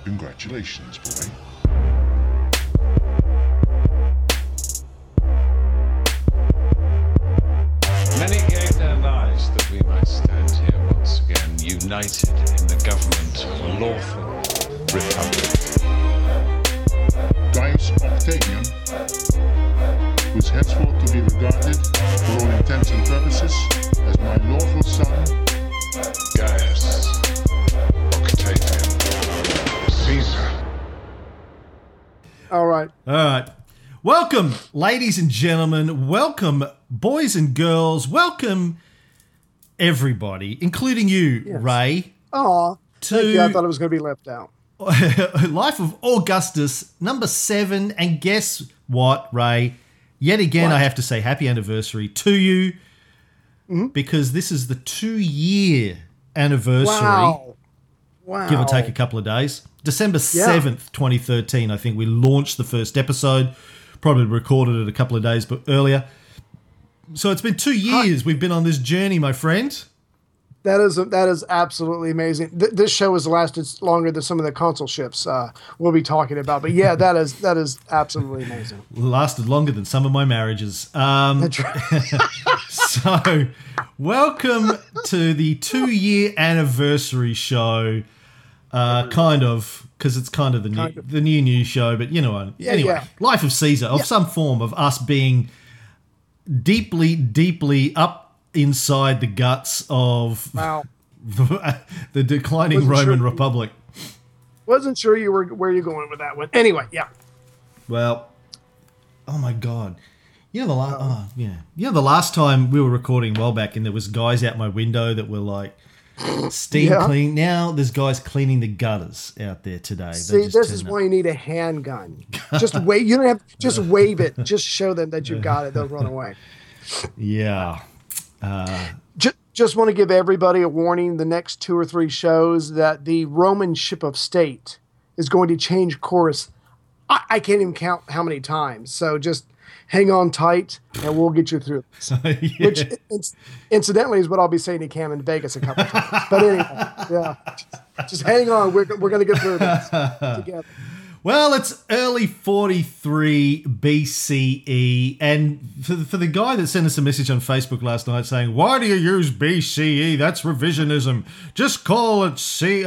Congratulations, boy. Many gave their lives that we might stand here once again, united in the government of a lawful republic. Gaius Octavian was henceforth to be regarded, for all intents and purposes, as my lawful son, Gaius Octavian Caesar. All right. Welcome, ladies and gentlemen. Welcome, boys and girls. Welcome, everybody, including you, Yes. Ray. Aw, thank you. I thought it was going to be left out. Life of Augustus, number 7. And guess what, Ray? Yet again, What? I have to say happy anniversary to you because this is the 2-year anniversary, Wow. give or take a couple of days. December 7th, 2013, I think we launched the first episode. Probably recorded it a couple of days earlier. So it's been 2 years we've been on this journey, my friend. That is absolutely amazing. This show has lasted longer than some of the console ships we'll be talking about. But yeah, that is absolutely amazing. Lasted longer than some of my marriages. That's right. So, welcome to the 2-year anniversary show. Kind of, because it's kind of the new news show, but you know what? Anyway, yeah. Life of Caesar, of some form of us being deeply, deeply up inside the guts of Wow. the declining Wasn't Roman sure- Republic. Wasn't sure where you're going with that one. Anyway, yeah. Well, oh my God. You know the last time we were recording a while back and there was guys out my window that were like steam cleaning. Now there's guys cleaning the gutters out there today. See, this is why you need a handgun. Just wait. You don't have just wave it. Just show them that you got it. They'll run away. Yeah. Just want to give everybody a warning. The next 2 or 3 shows that the Roman ship of state is going to change course. I can't even count how many times. So just hang on tight, and we'll get you through this. Yeah. Which, incidentally, is what I'll be saying to Cam in Vegas a couple times. But anyway, yeah, just hang on. We're going to get through this together. Well, it's early 43 BCE, and for the guy that sent us a message on Facebook last night saying, "Why do you use BCE? That's revisionism. Just call it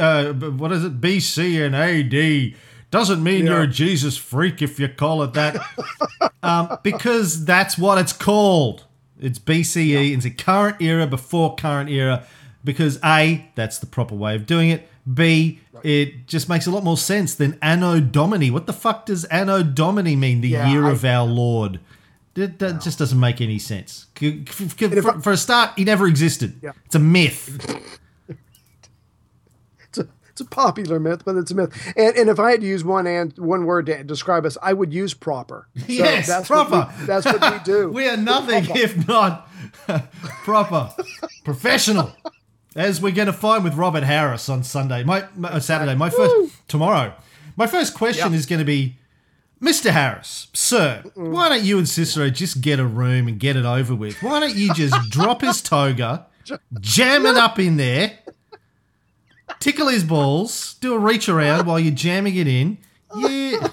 BC and AD. Doesn't mean you're a Jesus freak if you call it that." Because that's what it's called. It's BCE. It's a current era before current era. Because A, that's the proper way of doing it. B, it just makes a lot more sense than Anno Domini. What the fuck does Anno Domini mean? The year of our Lord. That just doesn't make any sense. For a start, he never existed. Yeah. It's a myth. It's a popular myth, but it's a myth. And if I had to use one word to describe us, I would use proper. So Yes, that's proper. That's what we do. We are nothing if not proper, professional. As we're going to find with Robert Harris on Saturday. Tomorrow. My first question is going to be, Mr. Harris, sir, why don't you and Cicero just get a room and get it over with? Why don't you just drop his toga, jam it up in there, tickle his balls, do a reach around while you're jamming it in. Yeah.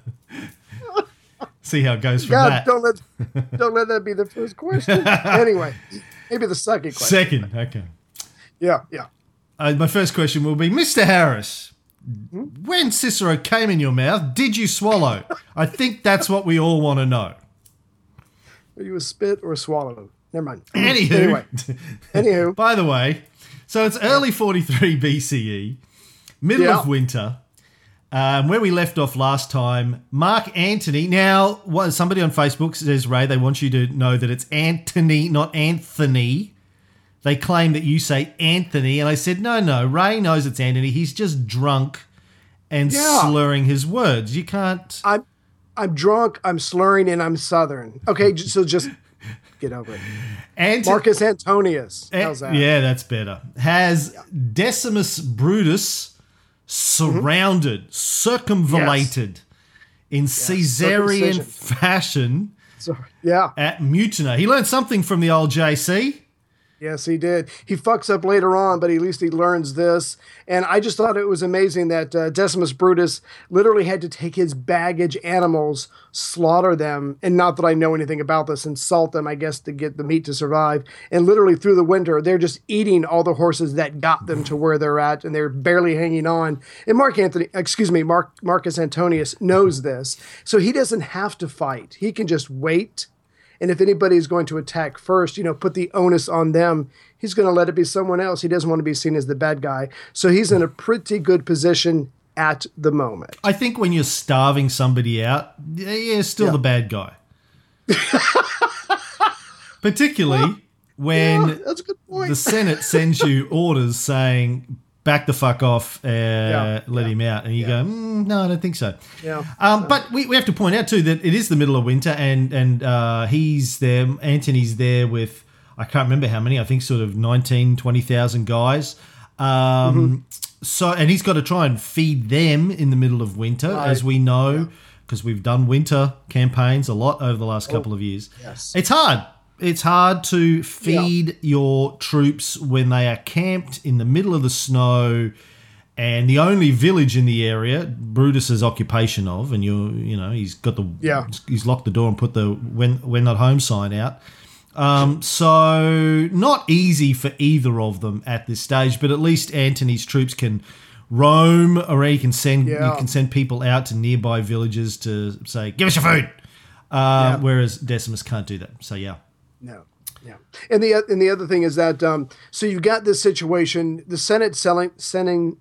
See how it goes from that. Don't let that be the first question. Anyway, maybe the second question. Second, okay. Yeah. My first question will be, Mr. Harris, when Cicero came in your mouth, did you swallow? I think that's what we all want to know. Are you a spit or a swallow? Never mind. Anywho. By the way, so it's early 43 BCE, middle of winter. Where we left off last time, Mark Antony. Now, somebody on Facebook says, Ray, they want you to know that it's Antony, not Anthony. They claim that you say Anthony, and I said, no, Ray knows it's Anthony. He's just drunk and slurring his words. You can't... I'm drunk, I'm slurring, and I'm Southern. Okay, so just get over it. Marcus Antonius. How's that? Yeah, that's better. Has Decimus Brutus surrounded, circumvallated in Caesarian fashion at Mutina. He learned something from the old JC. Yes, he did. He fucks up later on, but at least he learns this. And I just thought it was amazing that Decimus Brutus literally had to take his baggage animals, slaughter them, and not that I know anything about this, and salt them, I guess, to get the meat to survive. And literally through the winter, they're just eating all the horses that got them to where they're at, and they're barely hanging on. And Marcus Antonius knows this, so he doesn't have to fight. He can just wait. And if anybody is going to attack first, put the onus on them, he's going to let it be someone else. He doesn't want to be seen as the bad guy. So he's in a pretty good position at the moment. I think when you're starving somebody out, you're still the bad guy. Particularly when that's a good point. The Senate sends you orders saying, back the fuck off, let him out. And you go, no, I don't think so. Yeah. But we have to point out, too, that it is the middle of winter and he's there, Antony's there with, I can't remember how many, I think sort of 19,000, 20,000 guys. So, and he's got to try and feed them in the middle of winter, as we know, because we've done winter campaigns a lot over the last couple of years. Yes. It's hard. It's hard to feed your troops when they are camped in the middle of the snow, and the only village in the area, Brutus's occupation of, and he's got he's locked the door and put the "We're not home" sign out. So not easy for either of them at this stage, but at least Antony's troops can roam, or you can send people out to nearby villages to say, "Give us your food," whereas Decimus can't do that. So No. Yeah. And the other thing is that so you've got this situation, the Senate sending conflicting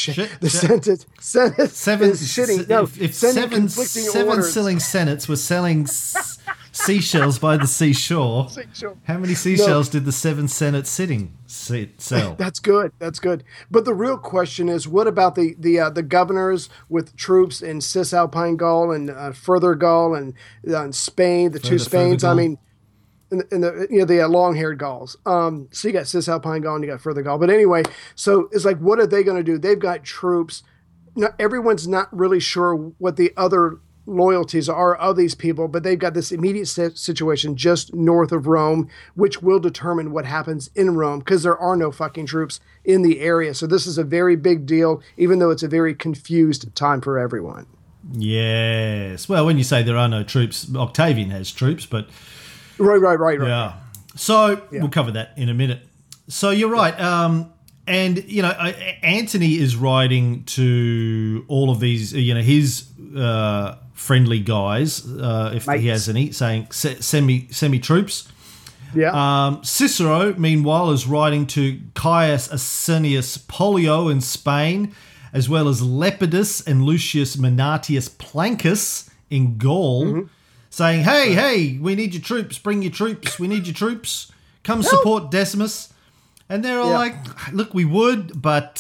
orders. Selling senates were selling seashells by the seashore. How many seashells did the 7 senates sell? That's good. But the real question is, what about the governors with troops in Cisalpine Gaul and further Gaul and Spain, the two Spains? I mean, in the long-haired Gauls. So you got Cisalpine Gaul and you got further Gaul. But anyway, so it's like, what are they going to do? They've got troops. Everyone's not really sure what the other loyalties are of these people, but they've got this immediate situation just north of Rome, which will determine what happens in Rome, because there are no fucking troops in the area. So this is a very big deal, even though it's a very confused time for everyone. Yes. Well, when you say there are no troops, Octavian has troops, but... Right. Yeah. So we'll cover that in a minute. So you're right. And, Antony is writing to all of these, his friendly guys, if he has any, saying, send me troops. Yeah. Cicero, meanwhile, is writing to Caius Asinius Pollio in Spain, as well as Lepidus and Lucius Manatius Plancus in Gaul, saying, hey, we need your troops, bring your troops, we need your troops, come support Decimus. And they're all like, look, we would, but,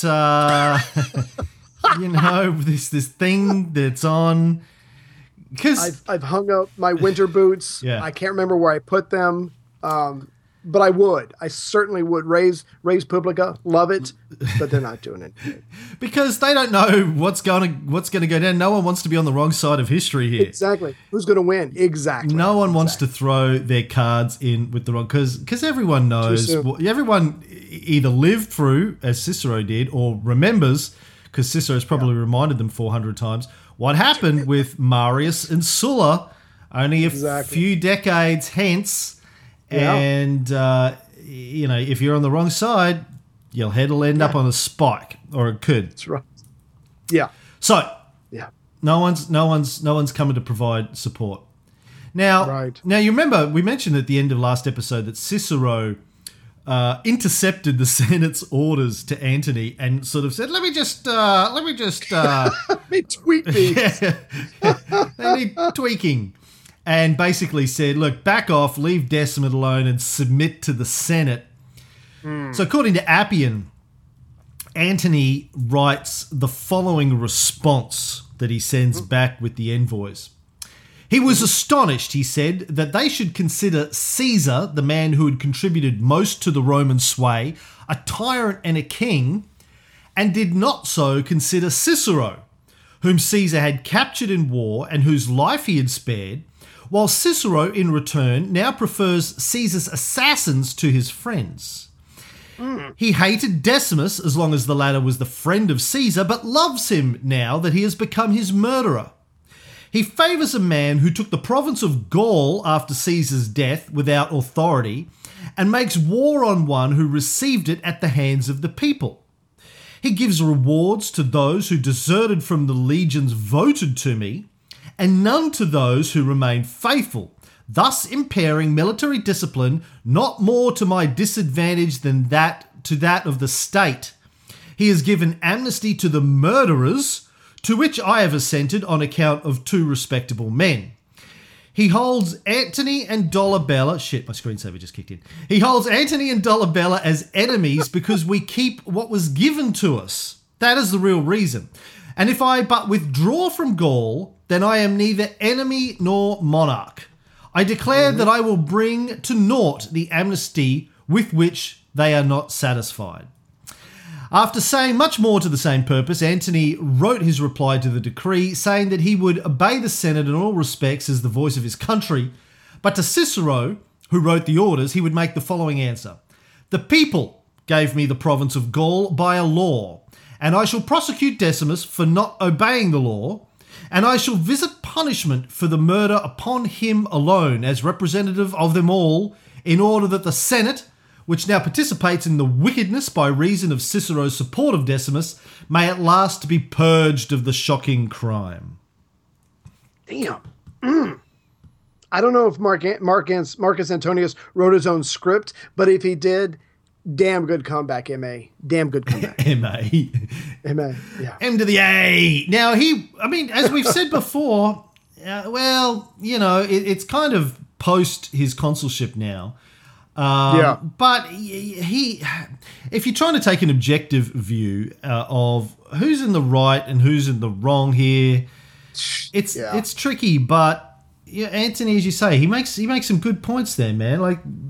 this thing that's on. Cause I've hung up my winter boots. I can't remember where I put them, but I would. I certainly would. Res Publica, love it, but they're not doing it. Because they don't know what's going to go down. No one wants to be on the wrong side of history here. Exactly. Who's going to win? Exactly. No one wants to throw their cards in with the wrong, because everyone knows. Everyone either lived through, as Cicero did, or remembers, because Cicero's probably reminded them 400 times, what happened with Marius and Sulla only a few decades hence. And, if you're on the wrong side, your head will end up on a spike, or it could. That's right. Yeah. So, no one's coming to provide support. Now, you remember we mentioned at the end of last episode that Cicero intercepted the Senate's orders to Antony and sort of said, let me just let me tweak these. They need tweaking. And basically said, look, back off, leave Decimus alone and submit to the Senate. So according to Appian, Antony writes the following response that he sends back with the envoys. He was astonished, he said, that they should consider Caesar, the man who had contributed most to the Roman sway, a tyrant and a king, and did not so consider Cicero, whom Caesar had captured in war and whose life he had spared, while Cicero, in return, now prefers Caesar's assassins to his friends. He hated Decimus as long as the latter was the friend of Caesar, but loves him now that he has become his murderer. He favours a man who took the province of Gaul after Caesar's death without authority, and makes war on one who received it at the hands of the people. He gives rewards to those who deserted from the legions voted to me, and none to those who remained faithful, thus impairing military discipline not more to my disadvantage than that of the state. He has given amnesty to the murderers, to which I have assented on account of two respectable men. He holds Antony and Dolabella... Shit, my screensaver just kicked in. He holds Antony and Dolabella as enemies because we keep what was given to us. That is the real reason. And if I but withdraw from Gaul, then I am neither enemy nor monarch. I declare that I will bring to naught the amnesty with which they are not satisfied. After saying much more to the same purpose, Antony wrote his reply to the decree, saying that he would obey the Senate in all respects as the voice of his country, but to Cicero, who wrote the orders, he would make the following answer. The people gave me the province of Gaul by a law, and I shall prosecute Decimus for not obeying the law, and I shall visit punishment for the murder upon him alone as representative of them all, in order that the Senate, which now participates in the wickedness by reason of Cicero's support of Decimus, may at last be purged of the shocking crime. Damn. I don't know if Marcus Antonius wrote his own script, but if he did, damn good comeback, M.A. Damn good comeback. M.A. M.A., yeah. M to the A. Now, as we've said before, it's kind of post his consulship now. But if you're trying to take an objective view of who's in the right and who's in the wrong here, it's tricky. But Antony, as you say, he makes some good points there, man.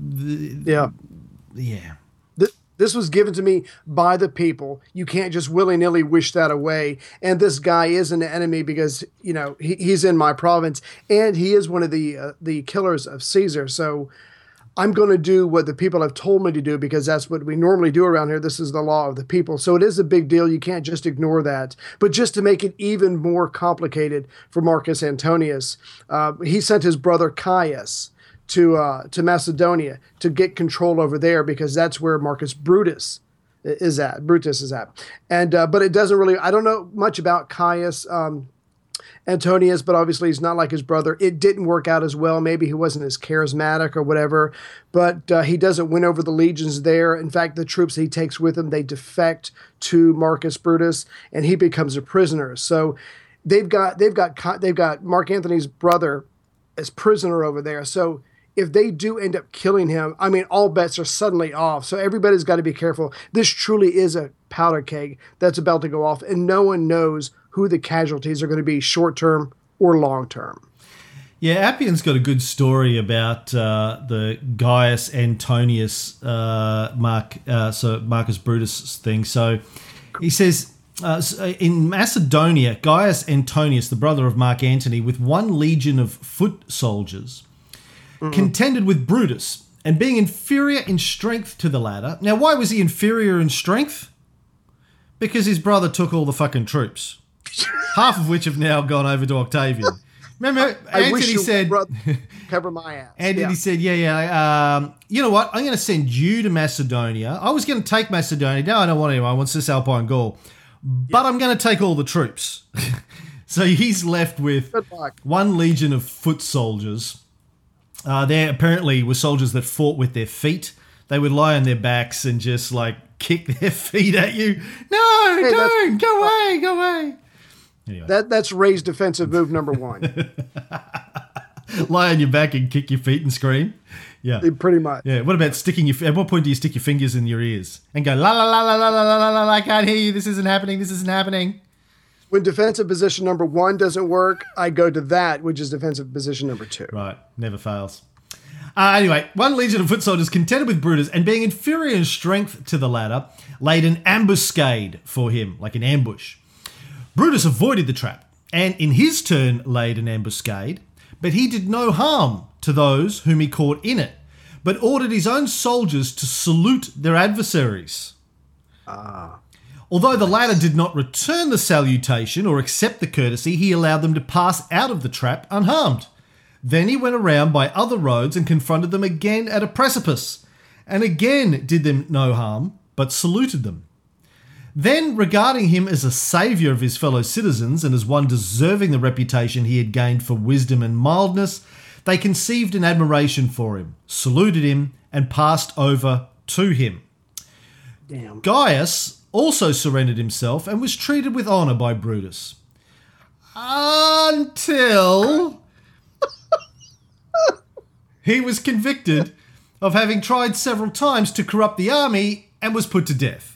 This was given to me by the people. You can't just willy-nilly wish that away. And this guy is an enemy because he's in my province, and he is one of the killers of Caesar. So I'm going to do what the people have told me to do because that's what we normally do around here. This is the law of the people. So it is a big deal. You can't just ignore that. But just to make it even more complicated for Marcus Antonius, he sent his brother Caius to Macedonia to get control over there because that's where Marcus Brutus is at. And but it doesn't really, I don't know much about Caius Antonius, but obviously he's not like his brother. It didn't work out as well. Maybe he wasn't as charismatic or whatever, but he doesn't win over the legions there. In fact, the troops he takes with him, they defect to Marcus Brutus, and he becomes a prisoner. So they've got Mark Antony's brother as prisoner over there. So if they do end up killing him, all bets are suddenly off. So everybody's got to be careful. This truly is a powder keg that's about to go off, and no one knows who the casualties are going to be, short-term or long-term. Yeah, Appion's got a good story about the Gaius Antonius Marcus Brutus thing. So he says, in Macedonia, Gaius Antonius, the brother of Mark Antony, with one legion of foot soldiers, contended with Brutus, and being inferior in strength to the latter. Now, why was he inferior in strength? Because his brother took all the fucking troops. Half of which have now gone over to Octavian. Remember, Antony said, cover my ass. Antony said, you know what? I'm going to send you to Macedonia. I was going to take Macedonia. Now I don't want anyone. I want Cisalpine Gaul. But I'm going to take all the troops. So he's left with one legion of foot soldiers. There apparently were soldiers that fought with their feet. They would lie on their backs and just kick their feet at you. No, don't. Go away. Anyway. That's Ray's defensive move number one. Lie on your back and kick your feet and scream. Yeah. Pretty much. Yeah. What about at what point do you stick your fingers in your ears and go, la, la, la, la, la, la, la, la, I can't hear you. This isn't happening. When defensive position number one doesn't work, I go to that, which is defensive position number two. Right. Never fails. Anyway, one legion of foot soldiers contended with Brutus, and being inferior in strength to the latter, laid an ambuscade for him, like an ambush. Brutus avoided the trap, and in his turn laid an ambuscade, but he did no harm to those whom he caught in it. but ordered his own soldiers to salute their adversaries. Although the latter did not return the salutation or accept the courtesy, he allowed them to pass out of the trap unharmed. Then he went around by other roads and confronted them again at a precipice, and again did them no harm, but saluted them. Then, regarding him as a saviour of his fellow citizens and as one deserving the reputation he had gained for wisdom and mildness, they conceived an admiration for him, saluted him, and passed over to him. Damn. Gaius also surrendered himself and was treated with honour by Brutus. Until he was convicted of having tried several times to corrupt the army and was put to death.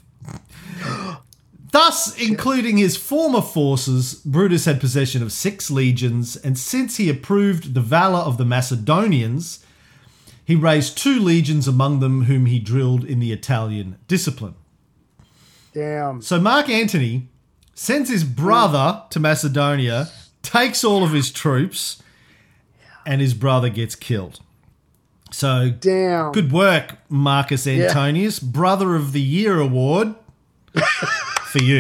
Thus, including his former forces, Brutus had possession of 6 legions, and since he approved the valour of the Macedonians, he raised 2 legions among them whom he drilled in the Italian discipline. Damn. So Mark Antony sends his brother to Macedonia, takes all of his troops, and his brother gets killed. So Damn. good work, Marcus Antonius. Brother of the Year award for you.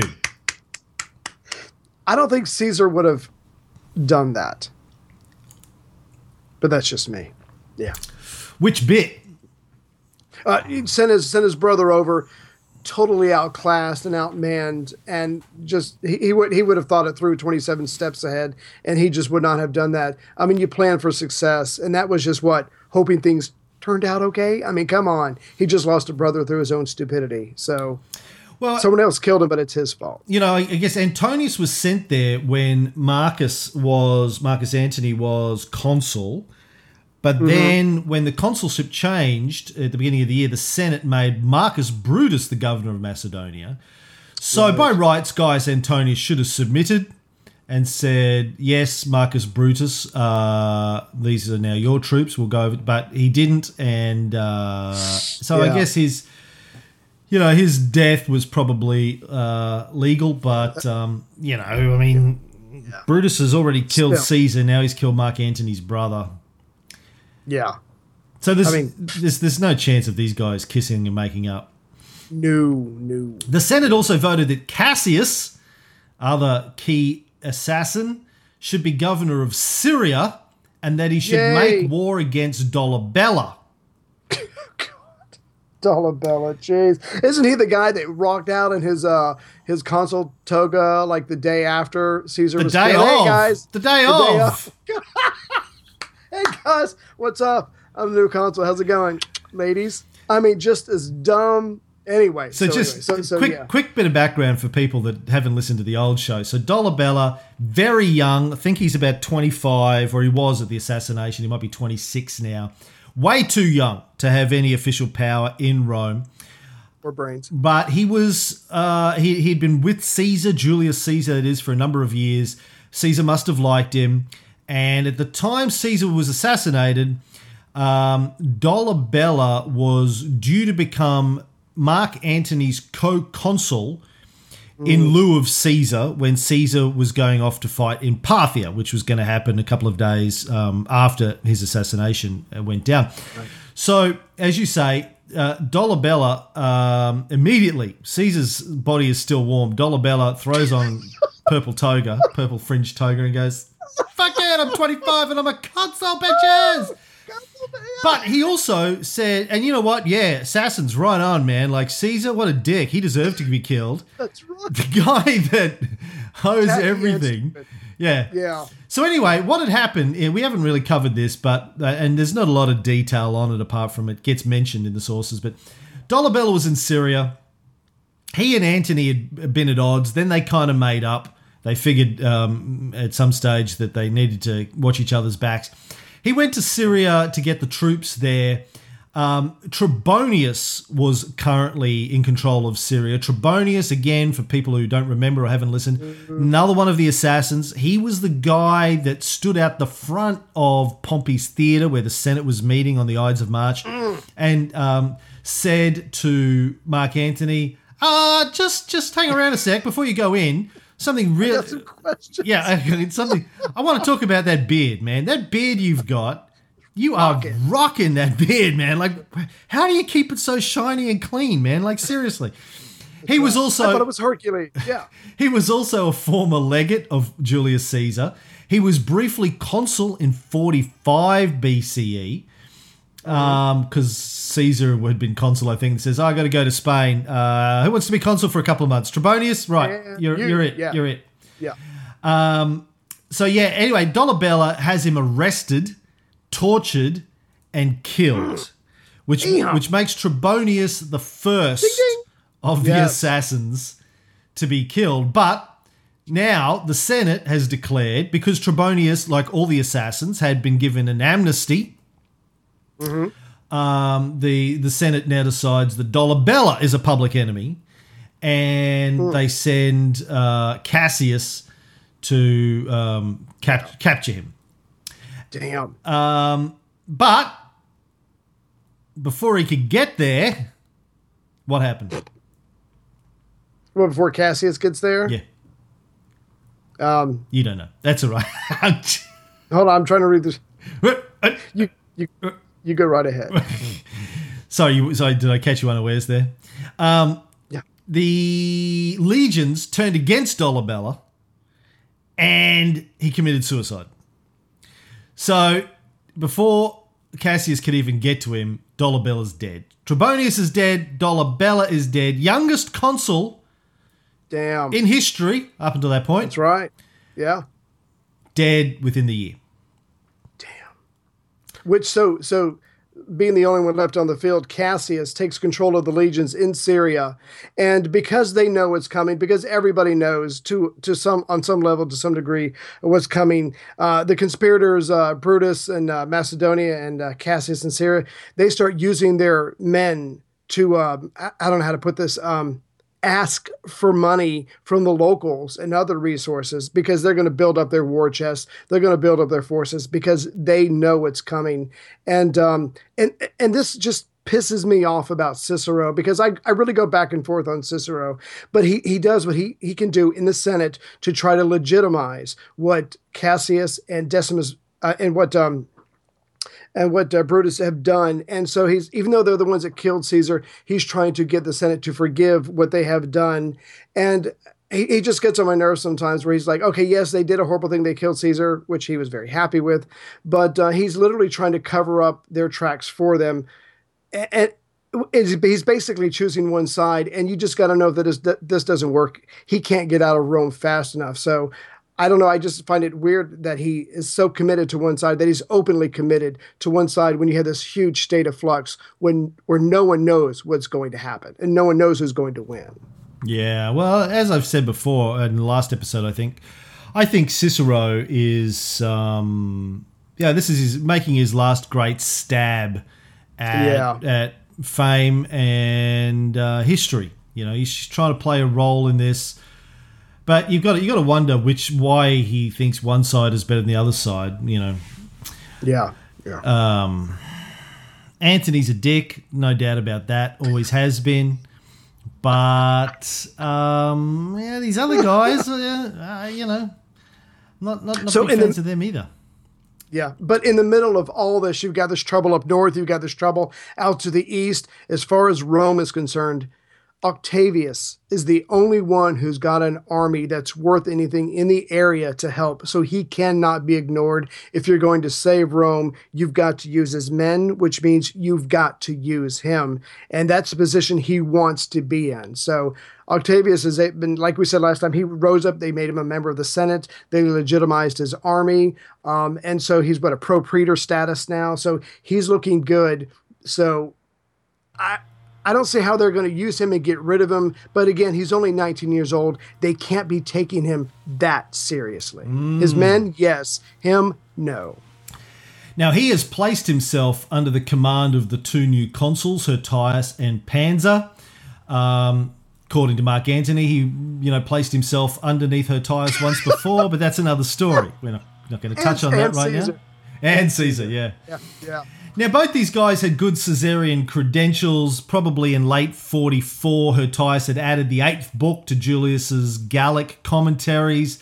I don't think Caesar would have done that. But that's just me. Yeah. Which bit? He sent his brother over, totally outclassed and outmanned, and just he would have thought it through 27 steps ahead, and he just would not have done that. I mean, you plan for success, and that was just hoping things turned out okay. I mean, come on, he just lost a brother through his own stupidity. So, well, someone else killed him, but it's his fault. You know, I guess Antonius was sent there when Marcus Antony was consul. But then when the consulship changed at the beginning of the year, the Senate made Marcus Brutus the governor of Macedonia. So by rights, Gaius Antonius should have submitted and said, yes, Marcus Brutus, these are now your troops, we'll go over. But he didn't. And so I guess his death was probably legal. But, Brutus has already killed Caesar. Now he's killed Mark Antony's brother. Yeah. So there's no chance of these guys kissing and making up. No. The Senate also voted that Cassius, other key assassin, should be governor of Syria and that he should make war against Dolabella. God. Dolabella, jeez. Isn't he the guy that rocked out in his consul toga like the day after Caesar was killed? Hey, guys. The day off. Hey guys, what's up? I'm the new consul. How's it going, ladies? I mean, just as dumb. Anyway, quick bit of background for people that haven't listened to the old show. So Dolabella, very young. I think he's about 25, or he was at the assassination. He might be 26 now. Way too young to have any official power in Rome. Or brains. But he was he'd been with Caesar, Julius Caesar, it is, for a number of years. Caesar must have liked him. And at the time Caesar was assassinated, Dolabella was due to become Mark Antony's co-consul in lieu of Caesar when Caesar was going off to fight in Parthia, which was going to happen a couple of days after his assassination went down. Right. So, as you say, Dolabella, immediately, Caesar's body is still warm. Dolabella throws on purple fringe toga and goes, fuck it, I'm 25 and I'm a consul, bitches! But he also said, and you know what? Yeah, assassins, right on, man. Like, Caesar, what a dick. He deserved to be killed. That's right. The guy that owes everything. Yeah. Yeah. So anyway, what had happened, we haven't really covered this, but and there's not a lot of detail on it apart from it gets mentioned in the sources, but Dolabella was in Syria. He and Antony had been at odds. Then they kind of made up. They figured at some stage that they needed to watch each other's backs. He went to Syria to get the troops there. Trebonius was currently in control of Syria. Trebonius, again, for people who don't remember or haven't listened, another one of the assassins. He was the guy that stood out the front of Pompey's theatre where the Senate was meeting on the Ides of March and said to Mark Antony, just hang around a sec before you go in. Something real. Some questions. Yeah, it's something. I want to talk about that beard, man. That beard you've got. You are rocking that beard, man. Like, how do you keep it so shiny and clean, man? Like, seriously. He was also... I thought it was Hercules, yeah. He was also a former legate of Julius Caesar. He was briefly consul in 45 BCE because Caesar had been consul, I think, and says, I got to go to Spain. Who wants to be consul for a couple of months? Trebonius? Right, you're it. Yeah. You're it. Yeah. So, yeah, anyway, Dolabella has him arrested, tortured, and killed, which makes Trebonius the first of the assassins to be killed. But now the Senate has declared, because Trebonius, like all the assassins, had been given an amnesty, the Senate now decides that Dolabella is a public enemy, and they send Cassius to capture him. Damn. But before he could get there, what happened? Well, before Cassius gets there? Yeah. You don't know. That's all right. Hold on, I'm trying to read this. You go right ahead. Sorry, did I catch you unawares there? Yeah. The legions turned against Dolabella, and he committed suicide. So before Cassius could even get to him, Dolabella's dead. Trebonius is dead. Dolabella is dead. Youngest consul in history up until that point. That's right. Yeah. Dead within the year. Damn. Which so being the only one left on the field, Cassius takes control of the legions in Syria, and because they know what's coming, because everybody knows on some level, to some degree, what's coming, the conspirators, Brutus and Macedonia and Cassius in Syria, they start using their men to I don't know how to put this. Ask for money from the locals and other resources, because they're going to build up their war chest. They're going to build up their forces because they know what's coming. And this just pisses me off about Cicero, because I really go back and forth on Cicero, but he does what he can do in the Senate to try to legitimize what Cassius and Decimus and what Brutus have done. And so even though they're the ones that killed Caesar, he's trying to get the Senate to forgive what they have done. And he just gets on my nerves sometimes, where he's like, okay, yes, they did a horrible thing. They killed Caesar, which he was very happy with. But he's literally trying to cover up their tracks for them. And he's basically choosing one side. And you just got to know that this doesn't work. He can't get out of Rome fast enough. So I don't know. I just find it weird that he is so committed to one side, that he's openly committed to one side when you have this huge state of flux, where no one knows what's going to happen and no one knows who's going to win. Yeah, well, as I've said before in the last episode, I think Cicero is, this is making his last great stab at fame and history. You know, he's trying to play a role in this. But you got to wonder why he thinks one side is better than the other side. You know. Yeah. Antony's a dick, no doubt about that. Always has been. But these other guys, not big fans of them either. Yeah, but in the middle of all this, you've got this trouble up north. You've got this trouble out to the east. As far as Rome is concerned, Octavius is the only one who's got an army that's worth anything in the area to help. So he cannot be ignored. If you're going to save Rome, you've got to use his men, which means you've got to use him. And that's the position he wants to be in. So Octavius has been, like we said last time, he rose up. They made him a member of the Senate. They legitimized his army. And so he's a pro-praetor status now. So he's looking good. So I don't see how they're going to use him and get rid of him. But again, he's only 19 years old. They can't be taking him that seriously. His men, yes. Him, no. Now, he has placed himself under the command of the two new consuls, Hirtius and Pansa. According to Mark Antony, he placed himself underneath Hirtius once before, but that's another story. We're not going to touch on that right Caesar. now. And Caesar, yeah. Yeah. Now, both these guys had good Caesarian credentials. Probably in late 44, Hirtius had added the 8th book to Julius's Gallic commentaries.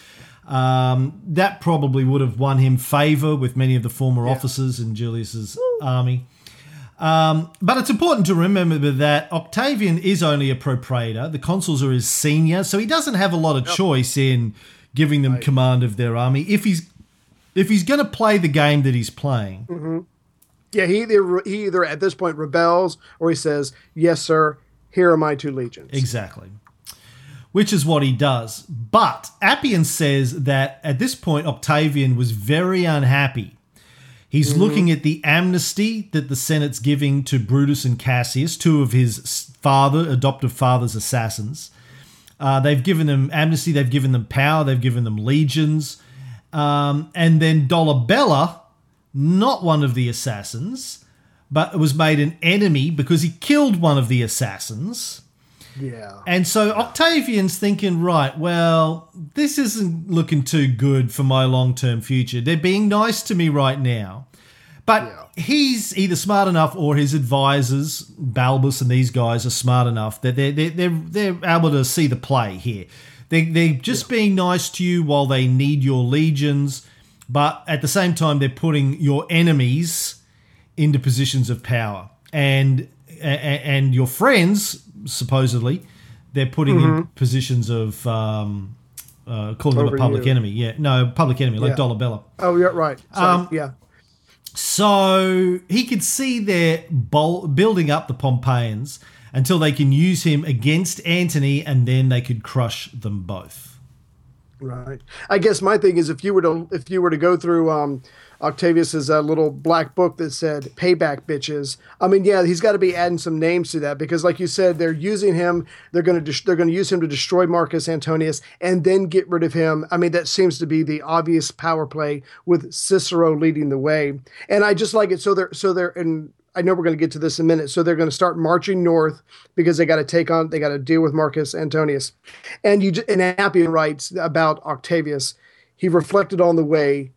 That probably would have won him favour with many of the former officers in Julius's army. But it's important to remember that Octavian is only a propraetor. The consuls are his senior, so he doesn't have a lot of choice in giving them command of their army. If he's going to play the game that he's playing. Mm-hmm. Yeah, he either at this point rebels or he says, yes, sir, here are my 2 legions. Exactly. Which is what he does. But Appian says that at this point, Octavian was very unhappy. He's looking at the amnesty that the Senate's giving to Brutus and Cassius, 2 of his adoptive father's assassins. They've given them amnesty, they've given them power, they've given them legions. And then Dolabella, not one of the assassins, but was made an enemy because he killed one of the assassins. Yeah. And so Octavian's thinking, right, well, this isn't looking too good for my long-term future. They're being nice to me right now. But he's either smart enough or his advisors, Balbus and these guys, are smart enough that they're able to see the play here. They're just being nice to you while they need your legions, but at the same time they're putting your enemies into positions of power. And your friends, supposedly, they're putting in positions of calling them a public enemy. Yeah, no, public enemy, like Dolabella. Oh, yeah, right. Sorry. So he could see they're building up the Pompeians until they can use him against Antony, and then they could crush them both. Right. I guess my thing is if you were to go through Octavius's little black book that said "Payback, bitches." I mean, yeah, he's got to be adding some names to that because, like you said, they're using him. They're going to use him to destroy Marcus Antonius and then get rid of him. I mean, that seems to be the obvious power play with Cicero leading the way. And I just like it. So they're and I know we're going to get to this in a minute. So they're going to start marching north because they got to deal with Marcus Antonius. And Appian writes about Octavius. He reflected on the way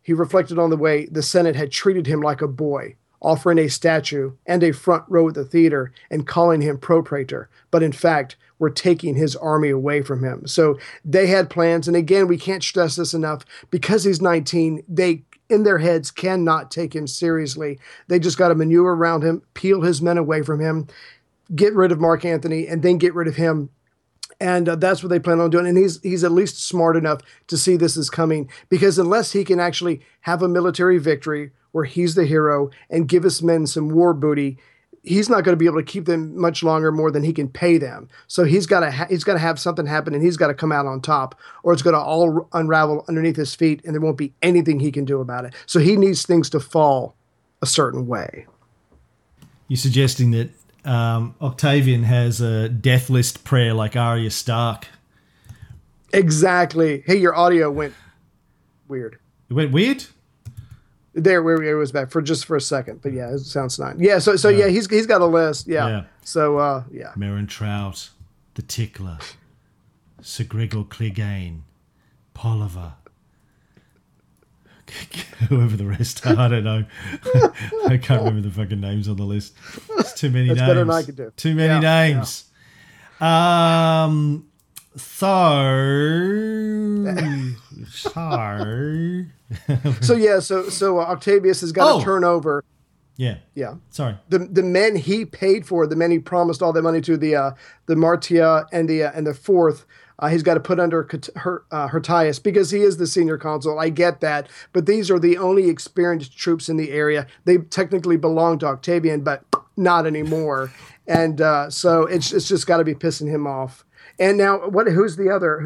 the Senate had treated him like a boy, offering a statue and a front row at the theater and calling him propraetor. But in fact, were taking his army away from him. So they had plans. And again, we can't stress this enough. Because he's 19, they, in their heads, cannot take him seriously. They just got to maneuver around him, peel his men away from him, get rid of Mark Antony, and then get rid of him. And that's what they plan on doing. And he's at least smart enough to see this is coming, because unless he can actually have a military victory where he's the hero and give his men some war booty, he's not going to be able to keep them much longer more than he can pay them. So he's got to have something happen, and he's got to come out on top, or it's going to all unravel underneath his feet, and there won't be anything he can do about it. So he needs things to fall a certain way. You're suggesting that Octavian has a death list prayer like Arya Stark. Exactly. Hey, your audio went weird. It went weird? There, where it was back for a second, but yeah, it sounds fine. Yeah, so yeah, he's got a list. Yeah. So yeah. Meryn Trout, the Tickler, Sir Gregor Clegane, Polliver, whoever the rest are, I don't know. I can't remember the fucking names on the list. It's too many names. Better than I could do. Too many names. Yeah. So Octavius has got to turn over. Yeah. Sorry. The men he paid for, the men he promised all that money to, the Martia and the fourth. He's got to put under Hirtius because he is the senior consul. I get that, but these are the only experienced troops in the area. They technically belong to Octavian, but not anymore. And so it's just got to be pissing him off. And now, who's the other?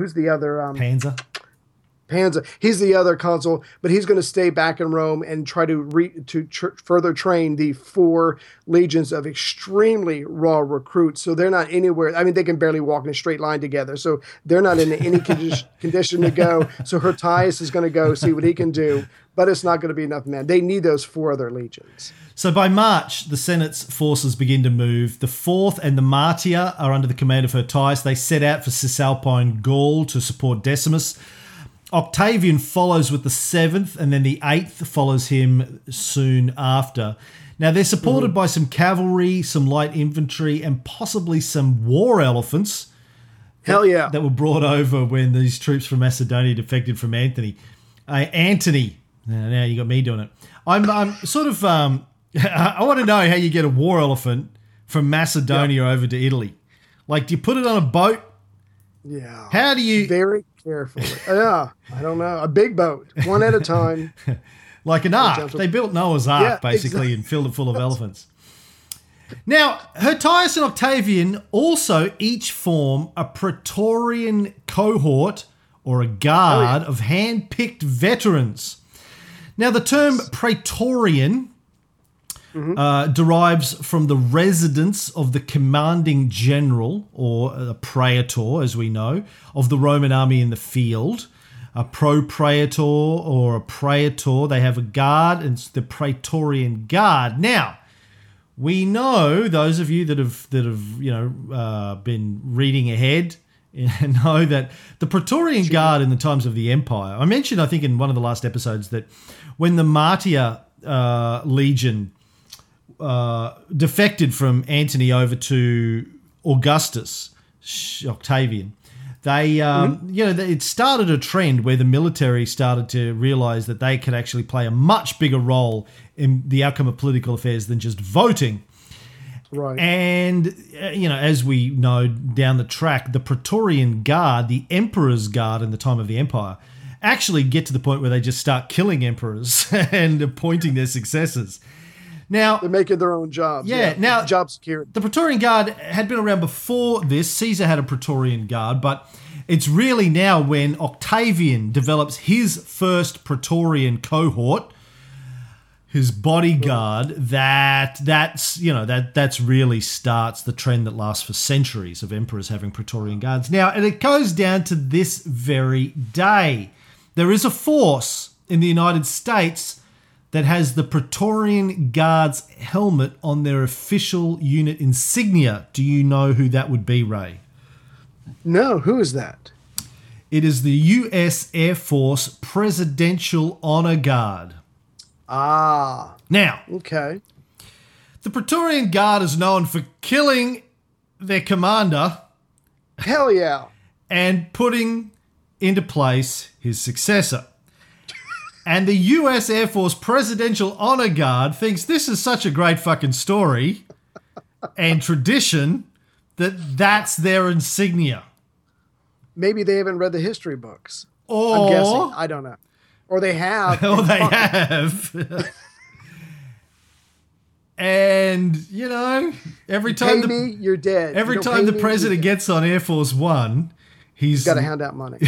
Panza. He's the other consul, but he's going to stay back in Rome and try to further train the 4 legions of extremely raw recruits. So they're not anywhere. I mean, they can barely walk in a straight line together. So they're not in any condition to go. So Hirtius is going to go see what he can do, but it's not going to be enough, man. They need those 4 other legions. So by March, the Senate's forces begin to move. The 4th and the Martia are under the command of Hirtius. They set out for Cisalpine Gaul to support Decimus. Octavian follows with the 7th, and then the 8th follows him soon after. Now, they're supported by some cavalry, some light infantry, and possibly some war elephants. Hell yeah. That were brought over when these troops from Macedonia defected from Antony. Antony. Now you got me doing it. I'm sort of... I want to know how you get a war elephant from Macedonia over to Italy. Like, do you put it on a boat? Yeah. How do you... Very carefully. Yeah. I don't know. A big boat. One at a time. Like an ark. They built Noah's Ark, basically, exactly. and filled it full of elephants. Now, Hirtius and Octavian also each form a Praetorian cohort or a guard of hand-picked veterans. Now, the term Praetorian derives from the residence of the commanding general, or a praetor, as we know, of the Roman army in the field. A propraetor or a praetor, they have a guard, and it's the Praetorian Guard. Now, we know, those of you that have been reading ahead, know that the Praetorian Guard in the times of the Empire, I mentioned, I think, in one of the last episodes, that when the Martia Legion defected from Antony over to Augustus, Octavian, it started a trend where the military started to realize that they could actually play a much bigger role in the outcome of political affairs than just voting. Right. And, as we know down the track, the Praetorian Guard, the Emperor's Guard in the time of the Empire, actually get to the point where they just start killing emperors and appointing their successors. Now, they're making their own jobs. Yeah. Now, job security. The Praetorian Guard had been around before this. Caesar had a Praetorian Guard, but it's really now when Octavian develops his first Praetorian cohort, his bodyguard, that's really starts the trend that lasts for centuries of emperors having Praetorian Guards. Now, and it goes down to this very day. There is a force in the United States that has the Praetorian Guard's helmet on their official unit insignia. Do you know who that would be, Ray? No, who is that? It is the U.S. Air Force Presidential Honor Guard. Ah. Now, okay. The Praetorian Guard is known for killing their commander. Hell yeah. And putting into place his successor. And the U.S. Air Force Presidential Honor Guard thinks this is such a great fucking story and tradition that that's their insignia. Maybe they haven't read the history books. Or, I'm guessing. I don't know. Or they have. Or they have. And, every time you're dead. Every time the president gets on Air Force One, he's got to hand out money.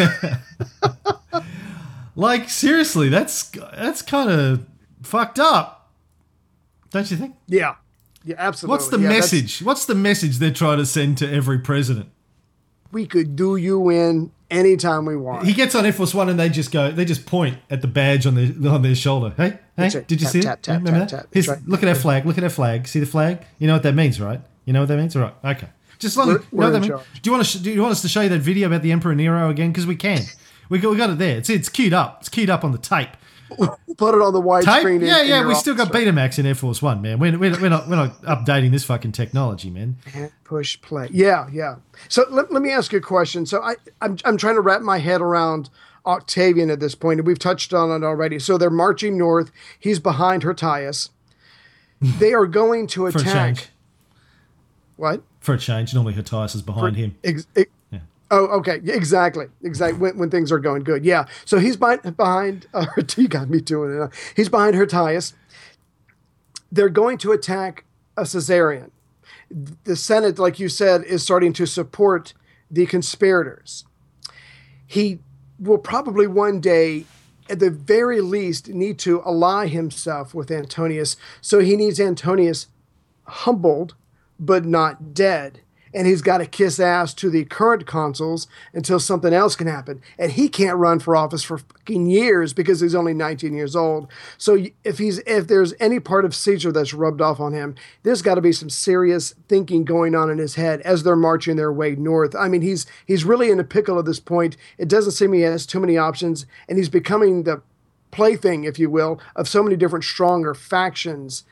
Like, seriously, that's kind of fucked up, don't you think? Yeah, absolutely. What's the message? What's the message they're trying to send to every president? We could do you in anytime we want. He gets on Air Force One and they just point at the badge on their shoulder. Hey, right. Did you see it? Remember that? Look at our flag. Look at our flag. See the flag? You know what that means, right? You know what that means? All right. Okay. Just let me know what that means. Do you want us to show you that video about the Emperor Nero again? Because we can. We got it there. It's queued up. It's queued up on the tape. Put it on the widescreen. Yeah. We still got Betamax in Air Force One, man. We're not updating this fucking technology, man. Push play. Yeah. So let me ask you a question. So I'm trying to wrap my head around Octavian at this point, and we've touched on it already. So they're marching north. He's behind Hirtius. They are going to attack. For a change. What? For a change. Normally Hirtius is behind him. Oh, okay. Exactly. When things are going good. Yeah. So he's behind you got me doing it. He's behind Hirtius. They're going to attack a Caesarion. The Senate, like you said, is starting to support the conspirators. He will probably one day, at the very least, need to ally himself with Antonius. So he needs Antonius humbled, but not dead. And he's got to kiss ass to the current consuls until something else can happen. And he can't run for office for fucking years because he's only 19 years old. So if there's any part of Caesar that's rubbed off on him, there's got to be some serious thinking going on in his head as they're marching their way north. I mean, he's really in a pickle at this point. It doesn't seem he has too many options, and he's becoming the plaything, if you will, of so many different stronger factions.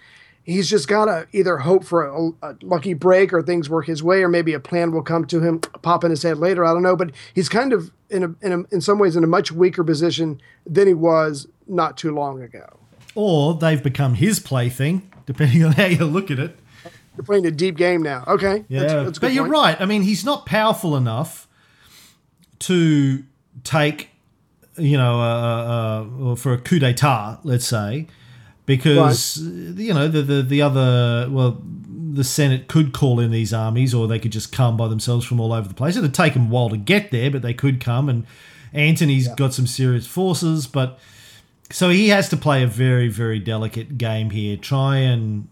he's just got to either hope for a lucky break or things work his way, or maybe a plan will come to him, pop in his head later. I don't know, but he's kind of in some ways in a much weaker position than he was not too long ago. Or they've become his plaything, depending on how you look at it. You're playing a deep game now. Okay. Yeah, that's a but good you're point. right. I mean, he's not powerful enough to take, for a coup d'etat, let's say, because the other, well, the Senate could call in these armies, or they could just come by themselves from all over the place. It'd take them a while to get there, but they could come. And Antony's got some serious forces, but so he has to play a very, very delicate game here. Try and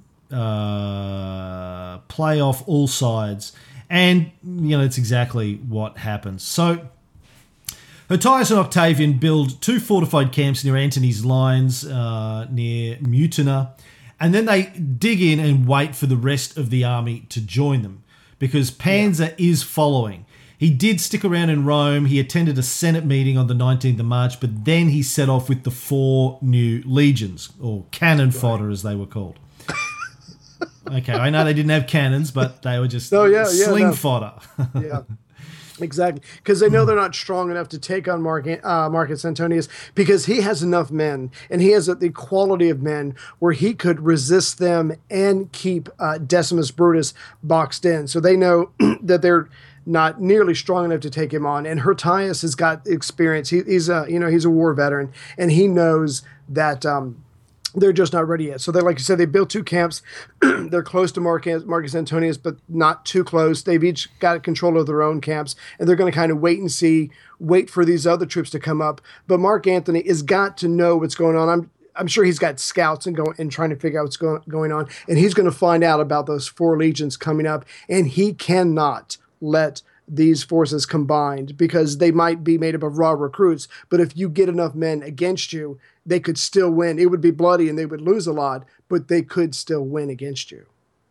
play off all sides, and it's exactly what happens. So Hirtius and Octavian build 2 fortified camps near Antony's lines near Mutina, and then they dig in and wait for the rest of the army to join them, because Panzer is following. He did stick around in Rome. He attended a Senate meeting on the 19th of March, but then he set off with the 4 new legions, or cannon fodder as they were called. Okay, I know they didn't have cannons, but they were just sling fodder. Yeah, exactly. Because they know they're not strong enough to take on Marcus Antonius, because he has enough men, and he has the quality of men where he could resist them and keep Decimus Brutus boxed in. So they know that they're not nearly strong enough to take him on. And Hirtius has got experience. He's a war veteran, and he knows that they're just not ready yet. So they're, like you said, they built 2 camps. They're close to Marcus Antonius, but not too close. They've each got control of their own camps, and they're going to kind of wait for these other troops to come up. But Mark Antony has got to know what's going on. I'm sure he's got scouts and trying to figure out what's going on, and he's going to find out about those 4 legions coming up, and he cannot let these forces combined, because they might be made up of raw recruits, but if you get enough men against you, they could still win. It would be bloody and they would lose a lot, but they could still win against you.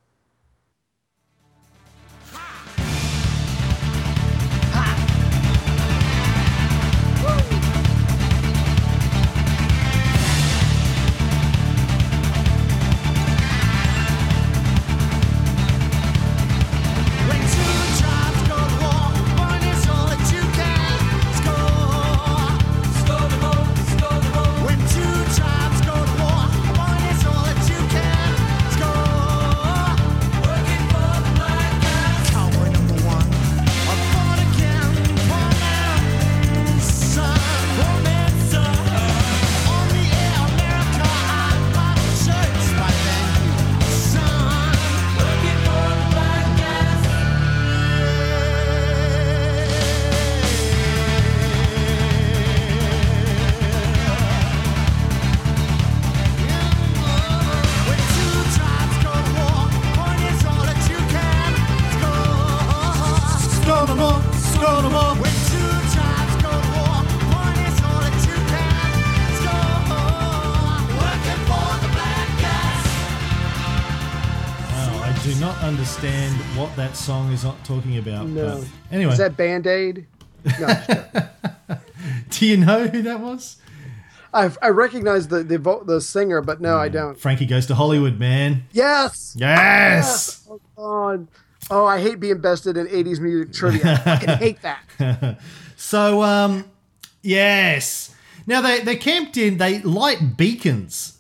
Understand what that song is not talking about. No. But anyway. Is that Band-Aid? No. Do you know who that was? I recognize the singer, but no, I don't. Frankie Goes to Hollywood, man. Yes. Yes. Oh, God. Oh, I hate being bested in 80s music trivia. I fucking hate that. So, yes. Now, they're camped in, they light beacons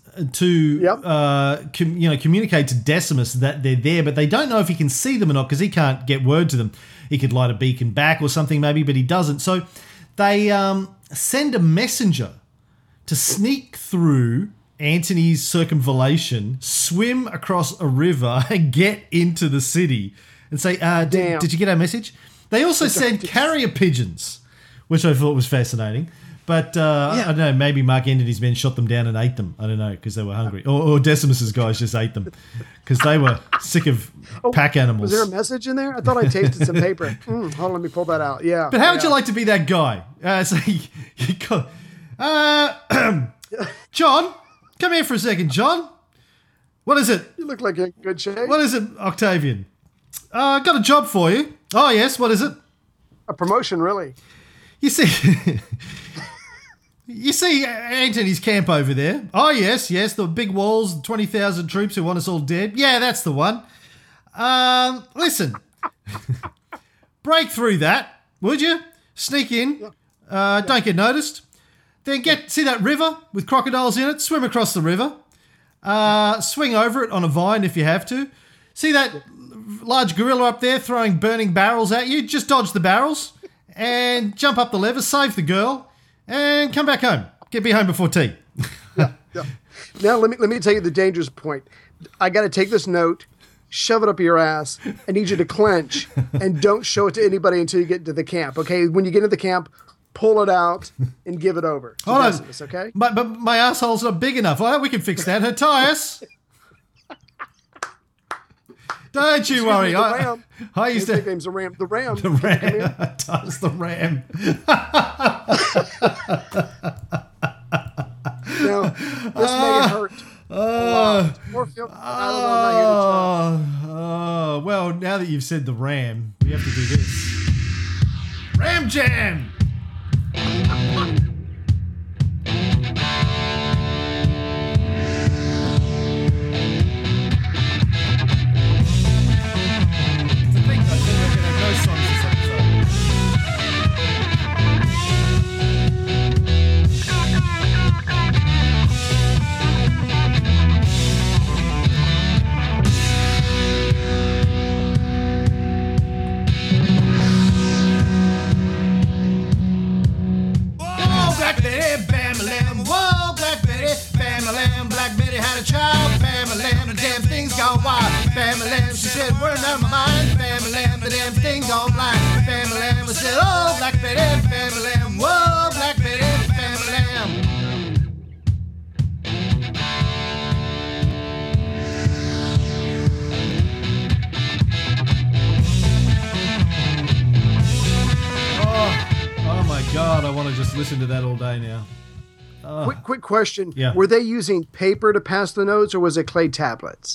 to communicate to Decimus that they're there, but they don't know if he can see them or not, because he can't get word to them. He could light a beacon back or something maybe, but he doesn't. So they send a messenger to sneak through Antony's circumvallation, swim across a river, and get into the city and say, did you get our message? They also send carrier pigeons, which I thought was fascinating. But I don't know, maybe Mark Antony's men shot them down and ate them. I don't know, because they were hungry. Or Decimus's guys just ate them because they were sick of pack animals. Was there a message in there? I thought I tasted some paper. Hold on, let me pull that out. Yeah. But how would you like to be that guy? John, come here for a second, John. What is it? You look like you're in good shape. What is it, Octavian? I got a job for you. Oh, yes, what is it? A promotion, really. You see, You see Antony's camp over there. Oh, yes, the big walls, 20,000 troops who want us all dead. Yeah, that's the one. Listen, break through that, would you? Sneak in, don't get noticed. Then see that river with crocodiles in it? Swim across the river. Swing over it on a vine if you have to. See that large gorilla up there throwing burning barrels at you? Just dodge the barrels and jump up the lever, save the girl, and come back home. Be home before tea. Yeah. Now let me tell you the dangerous point. I got to take this note, shove it up your ass. I need you to clench and don't show it to anybody until you get to the camp. Okay, when you get to the camp, pull it out and give it over. Hold on. Decimus, okay? But my asshole's not big enough. Well, we can fix that. Hirtius. Don't you worry. I used His to. nickname's the Ram. The Ram. The Ram. Hirtius the Ram. Now, this may hurt. Well, now that you've said the Ram, we have to do this. Ram Jam! It's a thing, I think we're going to go songs this episode. Black Betty had a child, Bam-a-lam, the damn thing's gone wild. Bam-a-lam, she said, word out of my mind. Bam-a-lam, the damn thing gone blind. Bam-a-lam, I said, oh, Black Betty, Bam-a-lam, whoa, Black Betty, Bam-a-lam. Oh my God, I want to just listen to that all day now. Quick question. Yeah. Were they using paper to pass the notes or was it clay tablets?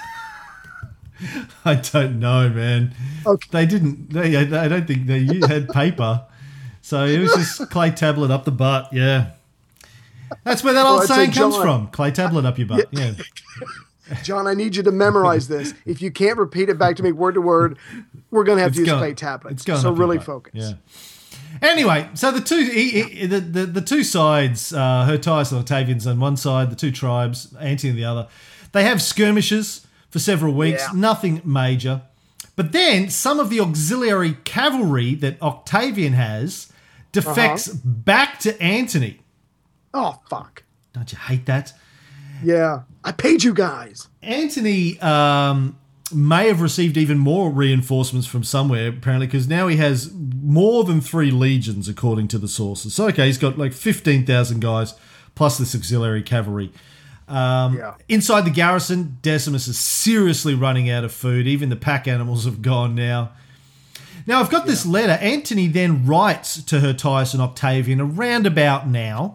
I don't know, man. Okay. They didn't. I don't think they had paper, so it was just clay tablet up the butt. Yeah, that's where that old saying comes from. Clay tablet up your butt. Yeah. John, I need you to memorize this. If you can't repeat it back to me word to word, we're going to have to use clay tablets. So really focus. Yeah. Anyway, so the two sides, Hirtius and Octavian's on one side, the two tribes, Antony on the other, they have skirmishes for several weeks, nothing major. But then some of the auxiliary cavalry that Octavian has defects back to Antony. Oh, fuck. Don't you hate that? Yeah. I paid you guys. Antony may have received even more reinforcements from somewhere, apparently, because now he has more than 3 legions, according to the sources. So, okay, he's got like 15,000 guys, plus this auxiliary cavalry. Inside the garrison, Decimus is seriously running out of food. Even the pack animals have gone now. Now, I've got this letter. Antony then writes to Hirtius and Octavian around about now,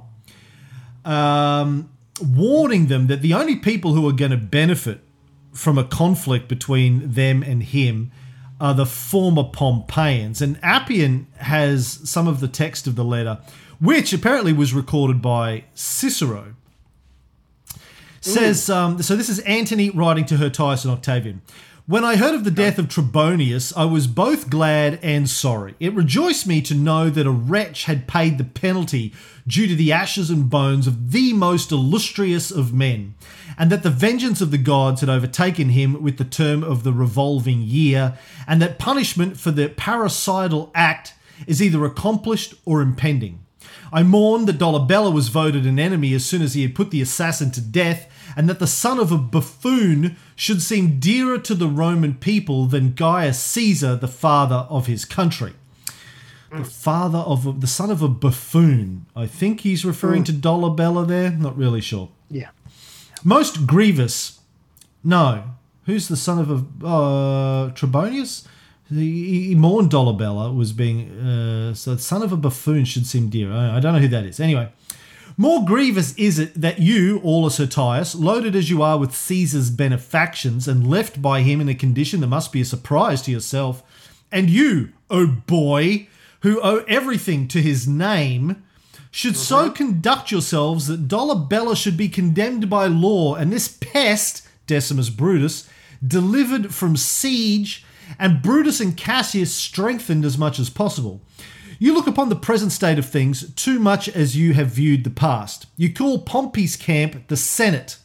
warning them that the only people who are going to benefit from a conflict between them and him are the former Pompeians. And Appian has some of the text of the letter, which apparently was recorded by Cicero. Says, so this is Antony writing to Hirtius and Octavian. When I heard of the death of Trebonius, I was both glad and sorry. It rejoiced me to know that a wretch had paid the penalty due to the ashes and bones of the most illustrious of men, and that the vengeance of the gods had overtaken him with the term of the revolving year, and that punishment for the parricidal act is either accomplished or impending. I mourn that Dolabella was voted an enemy as soon as he had put the assassin to death, and that the son of a buffoon should seem dearer to the Roman people than Gaius Caesar, the father of his country. The son of a buffoon. I think he's referring to Dolabella there. Not really sure. Yeah. Most grievous. No. Who's the son of a Trebonius? He mourned Dolabella was being... so the son of a buffoon should seem dear. I don't know who that is. Anyway. More grievous is it that you, Aulus Hirtius, loaded as you are with Caesar's benefactions and left by him in a condition that must be a surprise to yourself, and you, O boy, who owe everything to his name, should so conduct yourselves that Dolabella should be condemned by law, and this pest, Decimus Brutus, delivered from siege, and Brutus and Cassius strengthened as much as possible. You look upon the present state of things too much as you have viewed the past. You call Pompey's camp the Senate.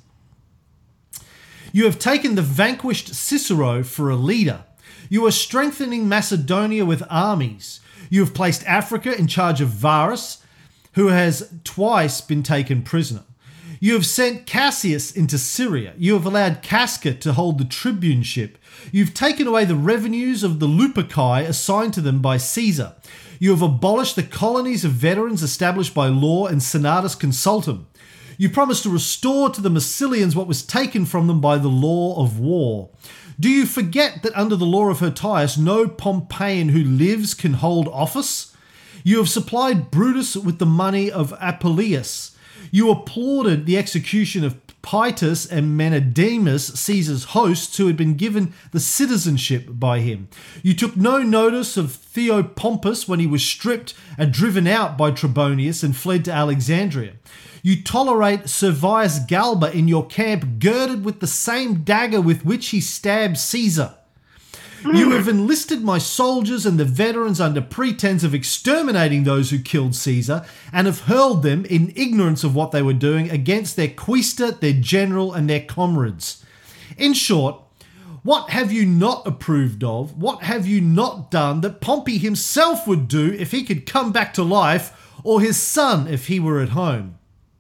You have taken the vanquished Cicero for a leader. You are strengthening Macedonia with armies. You have placed Africa in charge of Varus, who has twice been taken prisoner. You have sent Cassius into Syria. You have allowed Casca to hold the tribuneship. You've taken away the revenues of the Luperci assigned to them by Caesar. You have abolished the colonies of veterans established by law and Senatus Consultum. You promised to restore to the Massilians what was taken from them by the law of war. Do you forget that under the law of Hirtius, no Pompeian who lives can hold office? You have supplied Brutus with the money of Appuleius. You applauded the execution of Paetus and Menedemus, Caesar's hosts, who had been given the citizenship by him. You took no notice of Theopompus when he was stripped and driven out by Trebonius and fled to Alexandria. You tolerate Servius Galba in your camp, girded with the same dagger with which he stabbed Caesar. You have enlisted my soldiers and the veterans under pretense of exterminating those who killed Caesar, and have hurled them, in ignorance of what they were doing, against their quaestor, their general, and their comrades. In short, what have you not approved of? What have you not done that Pompey himself would do if he could come back to life, or his son if he were at home?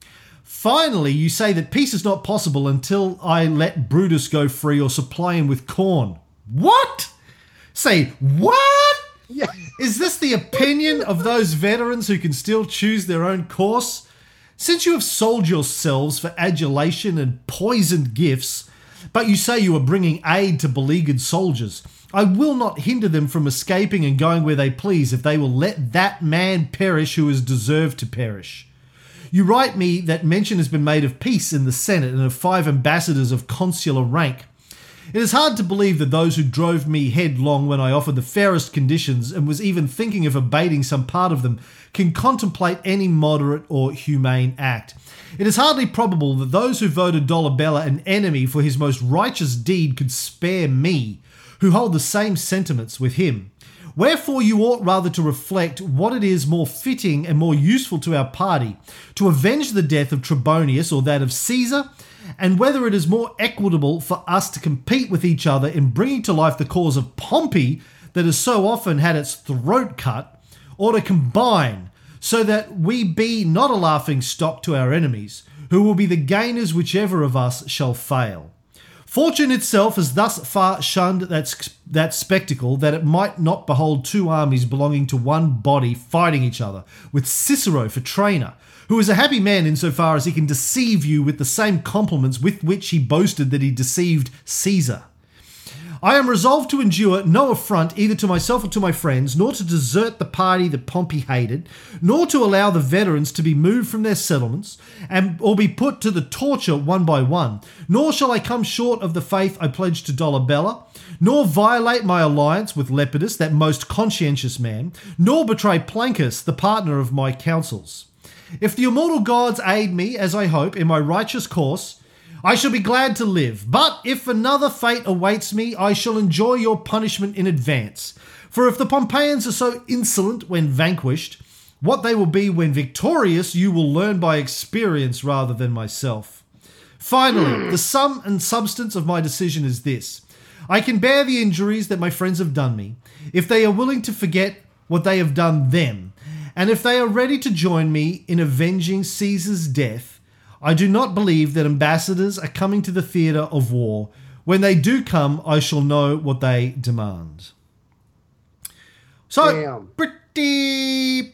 Finally, you say that peace is not possible until I let Brutus go free or supply him with corn. What? Say, what? Yeah. Is this the opinion of those veterans who can still choose their own course? Since you have sold yourselves for adulation and poisoned gifts, but you say you are bringing aid to beleaguered soldiers, I will not hinder them from escaping and going where they please if they will let that man perish who has deserved to perish. You write me that mention has been made of peace in the Senate and of 5 ambassadors of consular rank. It is hard to believe that those who drove me headlong when I offered the fairest conditions and was even thinking of abating some part of them can contemplate any moderate or humane act. It is hardly probable that those who voted Dolabella an enemy for his most righteous deed could spare me, who hold the same sentiments with him. Wherefore you ought rather to reflect what it is more fitting and more useful to our party, to avenge the death of Trebonius or that of Caesar, and whether it is more equitable for us to compete with each other in bringing to life the cause of Pompey that has so often had its throat cut, or to combine, so that we be not a laughing stock to our enemies, who will be the gainers whichever of us shall fail. Fortune itself has thus far shunned that spectacle that it might not behold 2 armies belonging to one body fighting each other, with Cicero for trainer, who is a happy man insofar as he can deceive you with the same compliments with which he boasted that he deceived Caesar. I am resolved to endure no affront either to myself or to my friends, nor to desert the party that Pompey hated, nor to allow the veterans to be moved from their settlements, or be put to the torture one by one, nor shall I come short of the faith I pledged to Dolabella, nor violate my alliance with Lepidus, that most conscientious man, nor betray Plancus, the partner of my counsels. If the immortal gods aid me, as I hope, in my righteous course, I shall be glad to live. But if another fate awaits me, I shall enjoy your punishment in advance. For if the Pompeians are so insolent when vanquished, what they will be when victorious you will learn by experience rather than myself. Finally, the sum and substance of my decision is this. I can bear the injuries that my friends have done me, if they are willing to forget what they have done them, and if they are ready to join me in avenging Caesar's death. I do not believe that ambassadors are coming to the theatre of war. When they do come, I shall know what they demand. So, Damn. pretty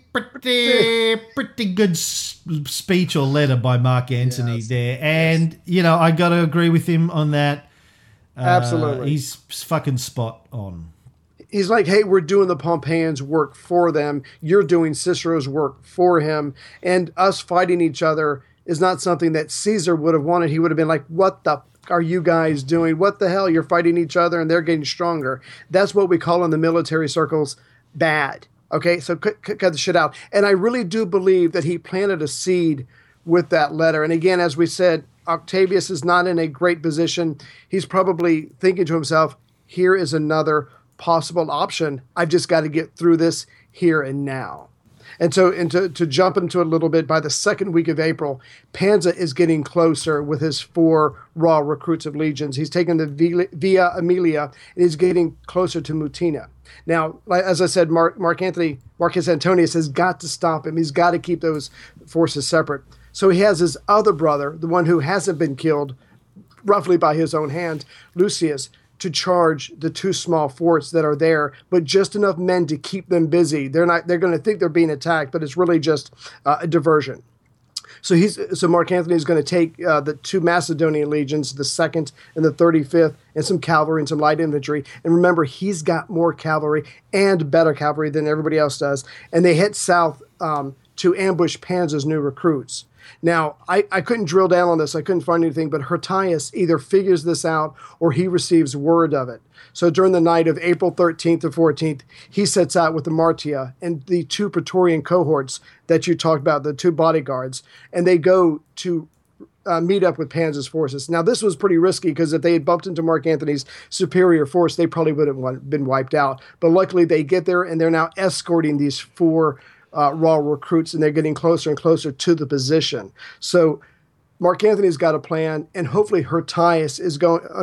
good speech or letter by Mark Antony there. And, you know, I got to agree with him on that. Absolutely. He's fucking spot on. He's like, hey, we're doing the Pompeians' work for them. You're doing Cicero's work for him. And us fighting each other is not something that Caesar would have wanted. He would have been like, what the are you guys doing? What the hell? You're fighting each other and they're getting stronger. That's what we call in the military circles bad. Okay, so cut the shit out. And I really do believe that he planted a seed with that letter. And again, as we said, Octavius is not in a great position. He's probably thinking to himself, here is another possible option. I've just got to get through this here and now. And so, to jump into it a little bit, by the second week of April, Pansa is getting closer with his 4 raw recruits of legions. He's taken the Via Aemilia, and he's getting closer to Mutina. Now, as I said, Marcus Antonius has got to stop him. He's got to keep those forces separate. So he has his other brother, the one who hasn't been killed, roughly by his own hand, Lucius, to charge the 2 small forts that are there, but just enough men to keep them busy. They're going to think they're being attacked, but it's really just a diversion. So Mark Antony is going to take the 2 Macedonian legions, the 2nd and the 35th, and some cavalry and some light infantry. And remember, he's got more cavalry and better cavalry than everybody else does. And they head south to ambush Pansa's new recruits. Now, I couldn't drill down on this. I couldn't find anything, but Hirtius either figures this out or he receives word of it. So during the night of April 13th to 14th, he sets out with the Martia and the 2 Praetorian cohorts that you talked about, the 2 bodyguards, and they go to meet up with Pansa's forces. Now, this was pretty risky because if they had bumped into Mark Antony's superior force, they probably would have been wiped out. But luckily, they get there, and they're now escorting these 4 raw recruits, and they're getting closer and closer to the position. So Mark Antony's got a plan, and hopefully Hirtius's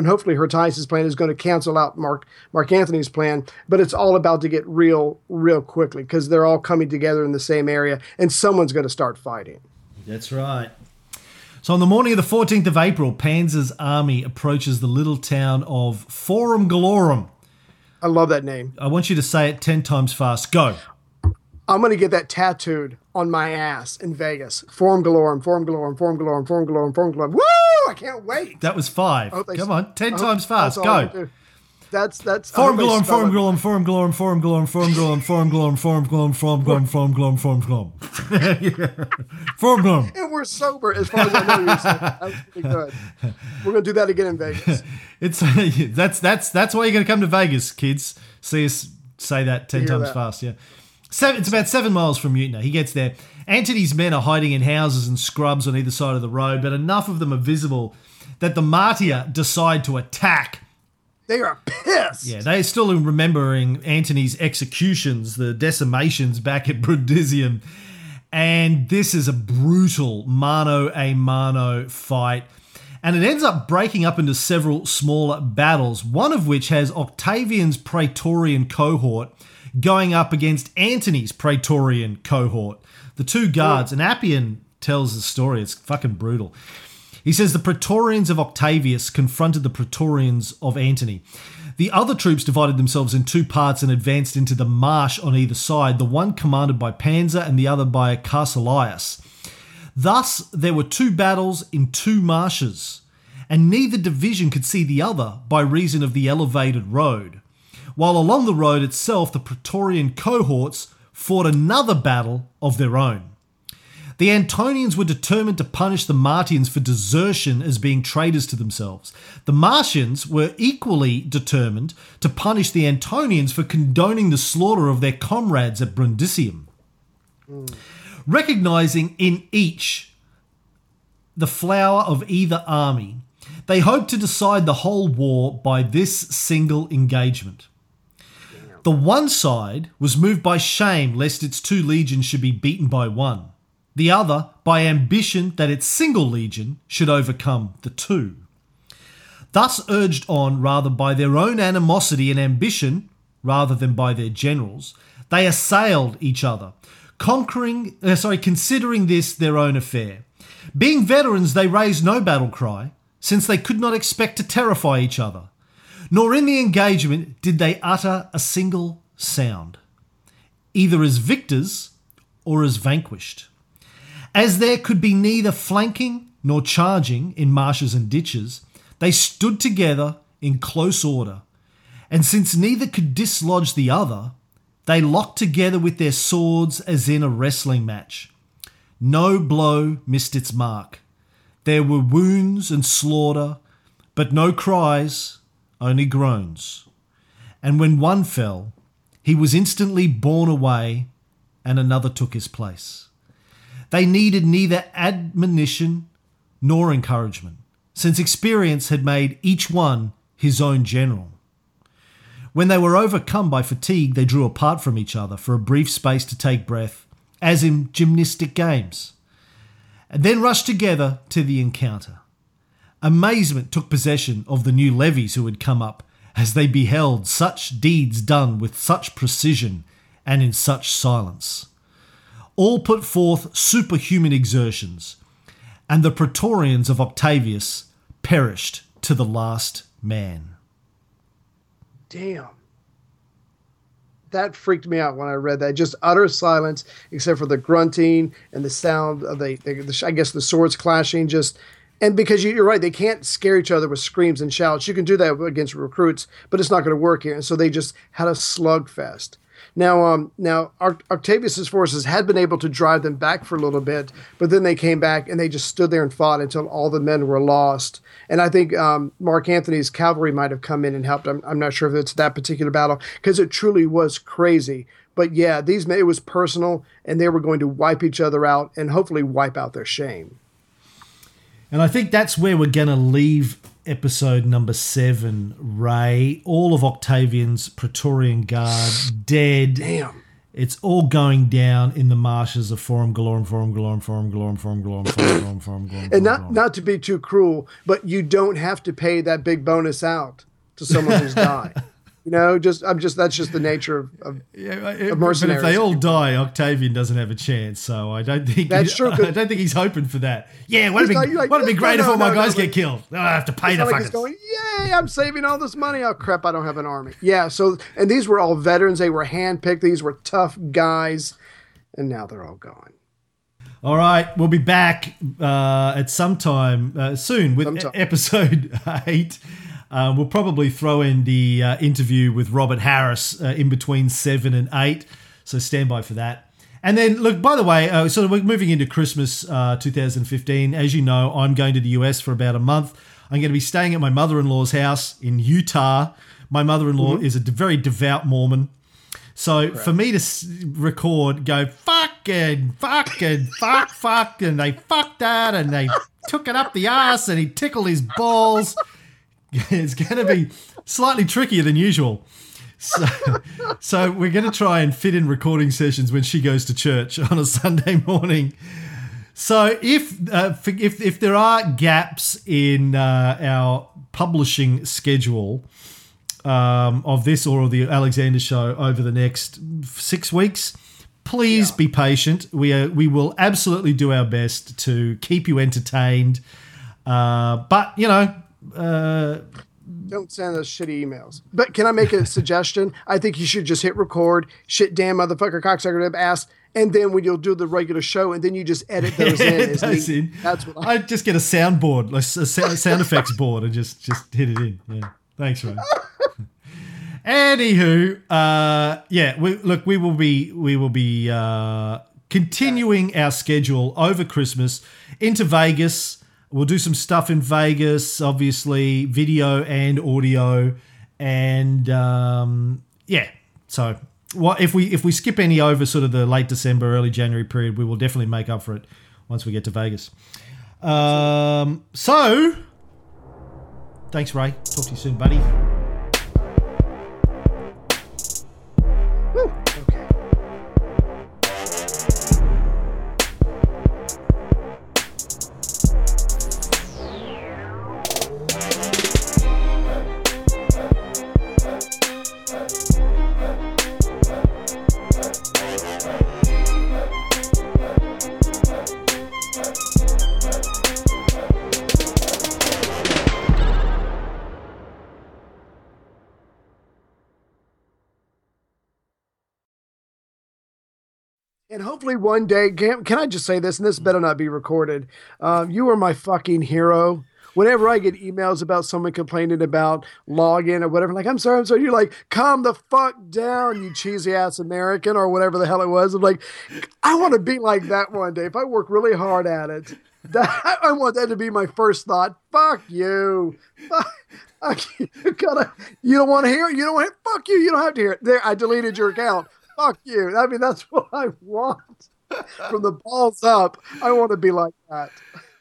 plan is going to cancel out Mark Antony's plan. But it's all about to get real quickly because they're all coming together in the same area, and someone's going to start fighting. That's right. So on the morning of the 14th of April, Pansa's army approaches the little town of Forum Gallorum. I love that name. I want you to say it 10 times fast. Go. I'm going to get that tattooed on my ass in Vegas. Forum Gallorum, Forum Gallorum, Forum Gallorum, Forum Gallorum, Forum Gallorum. Woo! I can't wait. That was 5. Come on, 10 times fast. Go. That's Forum Gallorum, Forum Gallorum, Forum Gallorum, Forum Gallorum, Forum Gallorum, Forum Gallorum, Forum Gallorum, Forum Gallorum, Forum Gallorum, Forum Gallorum. Forum Gallorum. And we're sober as far as I know. That was pretty good. We're going to do that again in Vegas. That's why you're going to come to Vegas, kids. See us say that 10 times fast. Yeah. It's about 7 miles from Mutina. He gets there. Antony's men are hiding in houses and scrubs on either side of the road, but enough of them are visible that the Martia decide to attack. They are pissed. Yeah, they're still remembering Antony's executions, the decimations back at Brundisium. And this is a brutal mano-a-mano fight. And it ends up breaking up into several smaller battles, one of which has Octavian's Praetorian cohort going up against Antony's Praetorian cohort. The 2 guards, and Appian tells the story, it's fucking brutal. He says the Praetorians of Octavius confronted the Praetorians of Antony. The other troops divided themselves in 2 parts and advanced into the marsh on either side, the one commanded by Pansa and the other by Carsilius. Thus, there were 2 battles in 2 marshes, and neither division could see the other by reason of the elevated road. While along the road itself, the Praetorian cohorts fought another battle of their own. The Antonians were determined to punish the Martians for desertion as being traitors to themselves. The Martians were equally determined to punish the Antonians for condoning the slaughter of their comrades at Brundisium. Recognizing in each the flower of either army, they hoped to decide the whole war by this single engagement. The one side was moved by shame lest its 2 legions should be beaten by 1. The other by ambition that its single legion should overcome the 2. Thus urged on rather by their own animosity and ambition, rather than by their generals, they assailed each other, considering this their own affair. Being veterans, they raised no battle cry, since they could not expect to terrify each other. Nor in the engagement did they utter a single sound, either as victors or as vanquished. As there could be neither flanking nor charging in marshes and ditches, they stood together in close order, and since neither could dislodge the other, they locked together with their swords as in a wrestling match. No blow missed its mark. There were wounds and slaughter, but no cries, only groans. And when one fell, He was instantly borne away, and another took his place. They needed neither admonition nor encouragement, since experience had made each one his own general. When they were overcome by fatigue, they drew apart from each other for a brief space to take breath, as in gymnastic games, and then rushed together to the encounter. Amazement took possession of the new levies who had come up, as they beheld such deeds done with such precision and in such silence. All put forth superhuman exertions, and the Praetorians of Octavius perished to the last man. Damn. That freaked me out when I read that. Just utter silence, except for the grunting and the sound of I guess the swords clashing. And because you're right, they can't scare each other with screams and shouts. You can do that against recruits, but it's not going to work here. And so they just had a slugfest. Now Octavius's forces had been able to drive them back for a little bit, but then they came back and they just stood there and fought until all the men were lost. And I think Mark Antony's cavalry might have come in and helped. I'm not sure if it's that particular battle, because it truly was crazy. But yeah, these men, it was personal, and they were going to wipe each other out and hopefully wipe out their shame. And I think that's where we're going to leave episode number 7, Ray. All of Octavian's Praetorian Guard dead. Damn. It's all going down in the marshes of Forum Gallorum, Forum Gallorum, Forum Gallorum, Forum Gallorum, Forum Gallorum, Forum Gallorum. And not to be too cruel, but you don't have to pay that big bonus out to someone who's died. You know, that's just the nature of mercenaries. But if they all die, Octavian doesn't have a chance. So I don't think that's true. I don't think he's hoping for that. Yeah, wouldn't it be great if all my guys get killed? I have to pay the fuckers. He's going, yay! I'm saving all this money. Oh crap! I don't have an army. Yeah. So and these were all veterans. They were handpicked. These were tough guys, and now they're all gone. All right, we'll be back at some time soon with episode 8. We'll probably throw in the interview with Robert Harris in between 7 and 8, so stand by for that. And then, look, by the way, so we're moving into Christmas 2015. As you know, I'm going to the US for about a month. I'm going to be staying at my mother-in-law's house in Utah. My mother-in-law is a very devout Mormon. So for me to record, go, fuck, and fuck, and they fucked that, and they took it up the ass, and he tickled his balls. It's going to be slightly trickier than usual. So we're going to try and fit in recording sessions when she goes to church on a Sunday morning. So if there are gaps in our publishing schedule of this or the Alexander Show over the next 6 weeks, please be patient. We will absolutely do our best to keep you entertained. But, you know, don't send us shitty emails. But can I make a suggestion? I think you should just hit record, shit, damn, motherfucker, cocksucker, ass, and then when you'll do the regular show, and then you just edit those in. That's what I just get a soundboard, like a sound effects board, and just hit it in. Yeah, thanks, Ray. Anywho, we will be continuing our schedule over Christmas into Vegas. We'll do some stuff in Vegas, obviously, video and audio, and So, if we skip any over sort of the late December, early January period, we will definitely make up for it once we get to Vegas. So, thanks, Ray. Talk to you soon, buddy. And hopefully one day, can I just say this, and this better not be recorded, you are my fucking hero. Whenever I get emails about someone complaining about login or whatever, like, I'm sorry, you're like, calm the fuck down, you cheesy ass American, or whatever the hell it was. I'm like, I want to be like that one day. If I work really hard at it, I want that to be my first thought. Fuck you. You don't want to hear it. You don't want it. Fuck you. You don't have to hear it. There, I deleted your account. Fuck you. I mean, that's what I want. From the balls up, I want to be like that.